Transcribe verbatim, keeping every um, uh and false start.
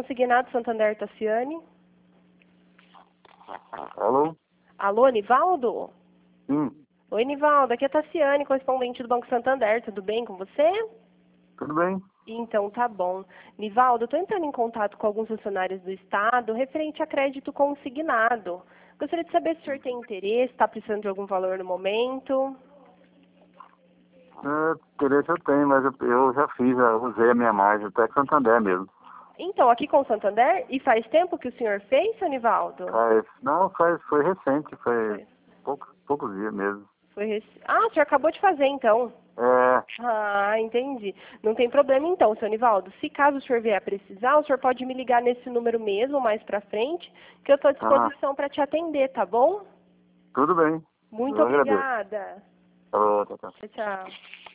Consignado Santander, Tassiane. Alô? Alô, Nivaldo? Sim, Oi, Nivaldo, aqui é a Tassiane, correspondente do Banco Santander, tudo bem com você? tudo bem? Então, tá bom. Nivaldo, estou entrando em contato com alguns funcionários do Estado referente a crédito consignado. Gostaria de saber se o senhor tem interesse, está precisando de algum valor no momento. É, interesse eu tenho, mas eu, eu já fiz, já usei a minha margem, até Santander mesmo. Então, aqui com o Santander, e faz tempo que o senhor fez, seu Nivaldo? Faz, não, faz, foi recente, foi Foi. poucos, poucos dias mesmo. Foi rec... Ah, o senhor acabou de fazer, então. É, Ah, entendi. Não tem problema então, seu Nivaldo. Se caso o senhor vier a precisar, o senhor pode me ligar nesse número mesmo, mais pra frente, que eu estou à ah, disposição para te atender, tá bom? tudo bem, Muito eu agradeço. obrigada. Falou, tchau, tchau. Tchau, tchau.